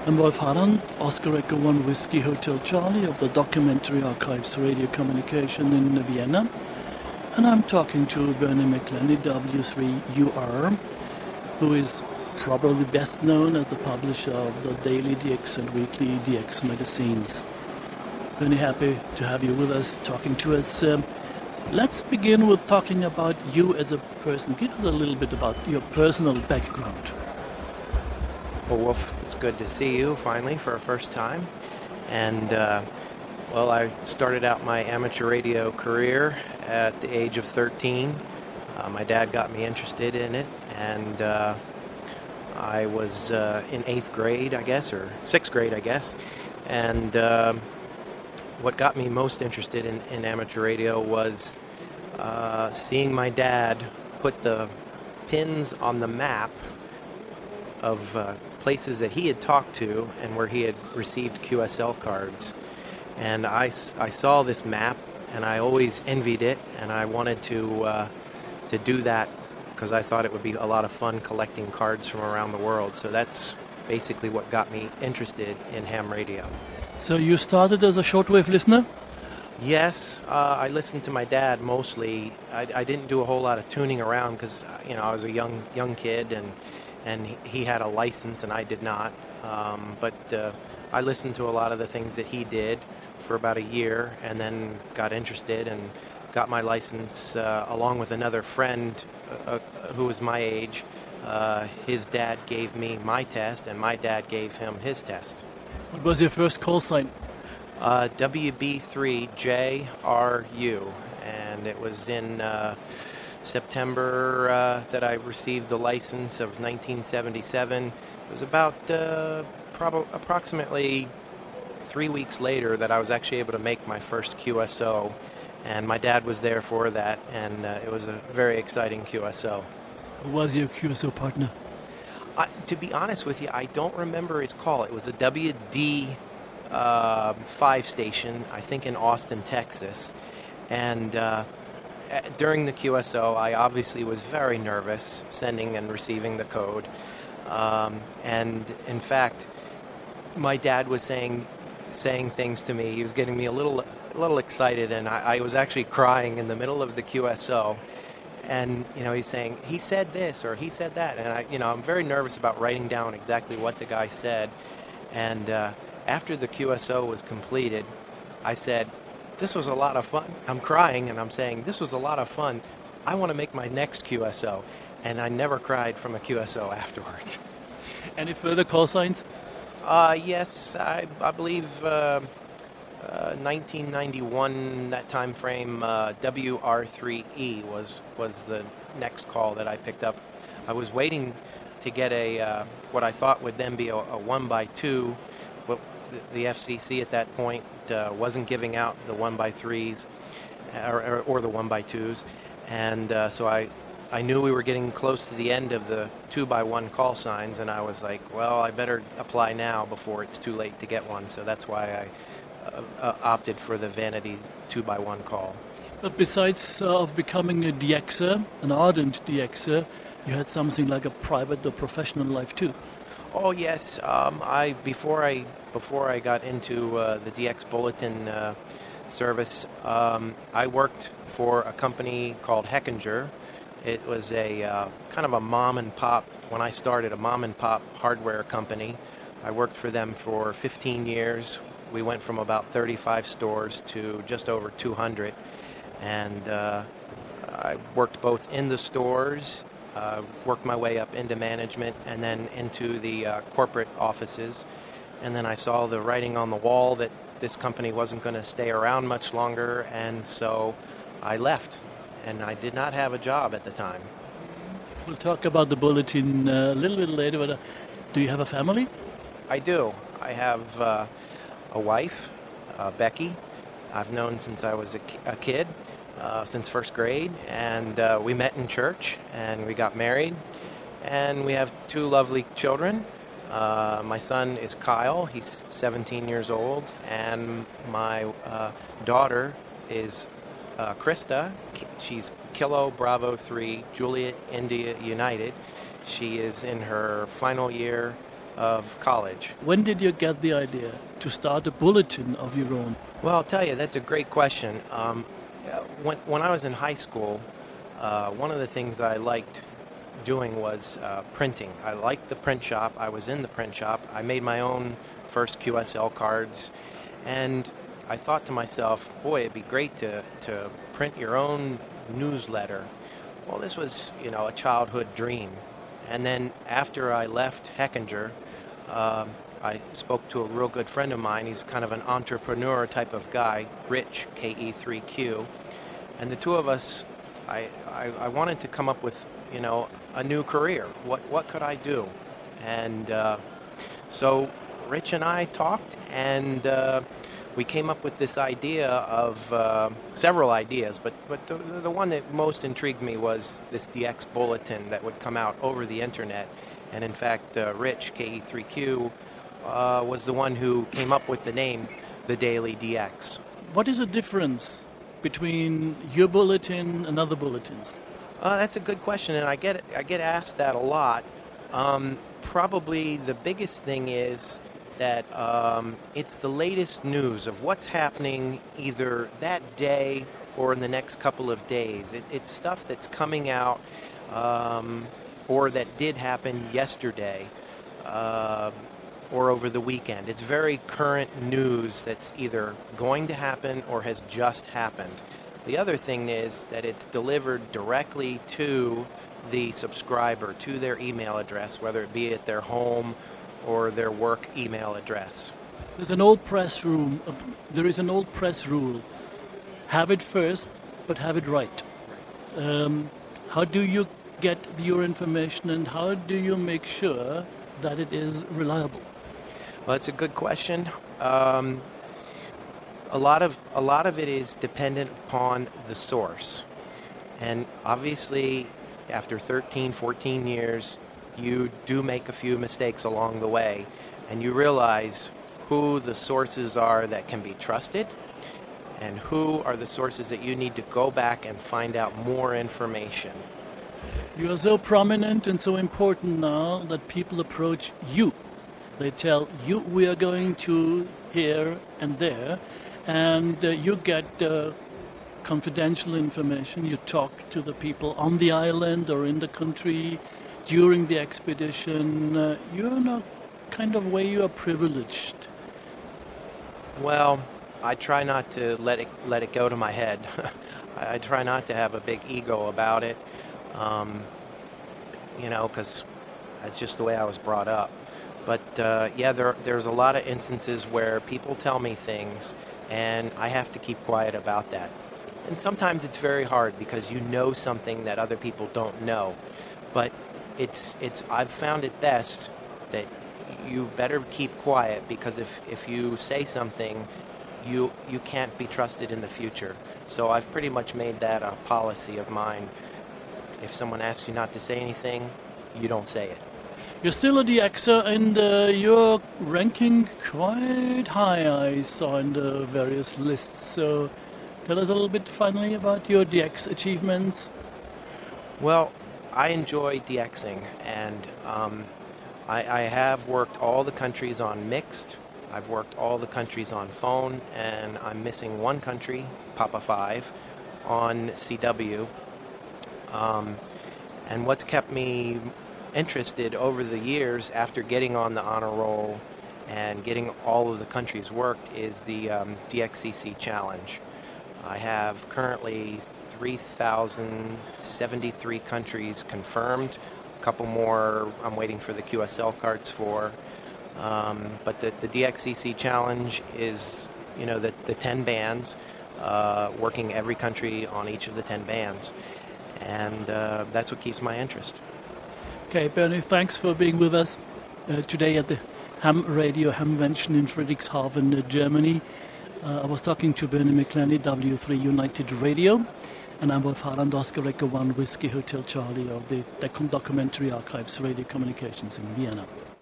I'm Wolf Harand, Oscar Echo 1 Whiskey Hotel Charlie of the Documentary Archives Radio Communication in Vienna. And I'm talking to Bernie McLenny, W3UR, who is probably best known as the publisher of the Daily DX and Weekly DX magazines. Bernie, happy to have you with us, talking to us. Let's begin with talking about you as a person. Give us a little bit about your personal background. Well, Wolf, it's good to see you finally for a first time. And, well, I started out my amateur radio career at the age of 13. My dad got me interested in it, and I was in 8th grade, I guess, or 6th grade, I guess. And what got me most interested in amateur radio was seeing my dad put the pins on the map of places that he had talked to and where he had received QSL cards. And I saw this map, and I always envied it, and I wanted to do that because I thought it would be a lot of fun collecting cards from around the world. So that's basically what got me interested in ham radio. So you started as a shortwave listener? Yes, I listened to my dad mostly. I didn't do a whole lot of tuning around because I was a young kid, and he had a license and I did not. But I listened to a lot of the things that he did for about a year, and then got interested and got my license along with another friend who was my age. His dad gave me my test, and my dad gave him his test. What was your first call sign? WB3JRU, and it was in September that I received the license of 1977. It was about approximately 3 weeks later that I was actually able to make my first QSO, and my dad was there for that, and it was a very exciting QSO. Who was your QSO partner? To be honest with you, I don't remember his call. It was a WD 5 station, I think in Austin, Texas, and during the QSO, I obviously was very nervous sending and receiving the code, and in fact, my dad was saying things to me. He was getting me a little excited, and I was actually crying in the middle of the QSO. And he's saying he said this or he said that, and I'm very nervous about writing down exactly what the guy said. And after the QSO was completed, I said, "This was a lot of fun." I'm crying and I'm saying, "This was a lot of fun. I want to make my next QSO." And I never cried from a QSO afterwards. Any further call signs? Yes, I believe 1991, that time frame, WR3E was the next call that I picked up. I was waiting to get what I thought would then be a 1x2, but the FCC at that point wasn't giving out the 1x3s or the 1x2s, and so I knew we were getting close to the end of the 2x1 call signs, and I was like, well, I better apply now before it's too late to get one. So that's why I opted for the Vanity 2x1 call. But besides of becoming a DXer, an ardent DXer, you had something like a private or professional life too. Oh yes, before I got into the DX Bulletin service, I worked for a company called Heckinger. It was a kind of a mom and pop, when I started, a mom and pop hardware company. I worked for them for 15 years. We went from about 35 stores to just over 200. And I worked both in the stores, worked my way up into management, and then into the corporate offices. And then I saw the writing on the wall that this company wasn't going to stay around much longer, and so I left. And I did not have a job at the time. We'll talk about the bulletin a little bit later, but do you have a family? I do. I have a wife, Becky. I've known since I was a kid, since first grade, and we met in church, and we got married, and we have 2 lovely children. My son is Kyle. He's 17 years old, and my daughter is Krista. She's Kilo Bravo 3 Juliet India United. She is in her final year of college. When did you get the idea to start a bulletin of your own? Well, I'll tell you, that's a great question. When I was in high school, one of the things I liked doing was printing. I liked the print shop. I was in the print shop. I made my own first QSL cards, and I thought to myself, boy, it'd be great to print your own newsletter. Well, this was, a childhood dream. And then after I left Hechinger, I spoke to a real good friend of mine. He's kind of an entrepreneur type of guy, Rich, KE3Q. And the two of us, I wanted to come up with, a new career. What could I do? And so Rich and I talked, and we came up with this idea of several ideas, but the one that most intrigued me was this DX bulletin that would come out over the internet. And in fact, Rich, KE3Q, was the one who came up with the name, The Daily DX. What is the difference between your bulletin and other bulletins? That's a good question, and I get asked that a lot. Probably the biggest thing is that it's the latest news of what's happening either that day or in the next couple of days. It's stuff that's coming out or that did happen yesterday or over the weekend. It's very current news that's either going to happen or has just happened. The other thing is that it's delivered directly to the subscriber, to their email address, whether it be at their home or their work email address. There is an old press rule. Have it first, but have it right. How do you get your information, and how do you make sure that it is reliable? Well, that's a good question. A lot of it is dependent upon the source. And obviously, after 13, 14 years, you do make a few mistakes along the way, and you realize who the sources are that can be trusted and who are the sources that you need to go back and find out more information. You are so prominent and so important now that people approach you. They tell you, we are going to here and there, and you get confidential information. You talk to the people on the island or in the country during the expedition. You're in a kind of way you are privileged. Well, I try not to let it go to my head. I try not to have a big ego about it, because that's just the way I was brought up. But there's a lot of instances where people tell me things, and I have to keep quiet about that. And sometimes it's very hard because you know something that other people don't know. But I've found it best that you better keep quiet, because if you say something, you can't be trusted in the future. So I've pretty much made that a policy of mine. If someone asks you not to say anything, you don't say it. You're still a DXer, and you're ranking quite high, I saw in the various lists. So tell us a little bit finally about your DX achievements. Well, I enjoy DXing, and I have worked all the countries on mixed. I've worked all the countries on phone, and I'm missing one country, Papa 5, on CW. And what's kept me interested over the years after getting on the honor roll and getting all of the countries worked is the DXCC challenge. I have currently 3,073 countries confirmed. A couple more I'm waiting for the QSL cards for. But the DXCC challenge is, the 10 bands, working every country on each of the 10 bands. And that's what keeps my interest. Okay, Bernie, thanks for being with us today at the Ham Radio Hamvention in Friedrichshafen, Germany. I was talking to Bernie McLenny, W3 United Radio, and I'm Wolf Harland, Oscar Echo 1 Whiskey Hotel Charlie of the Documentary Archives Radio Communications in Vienna.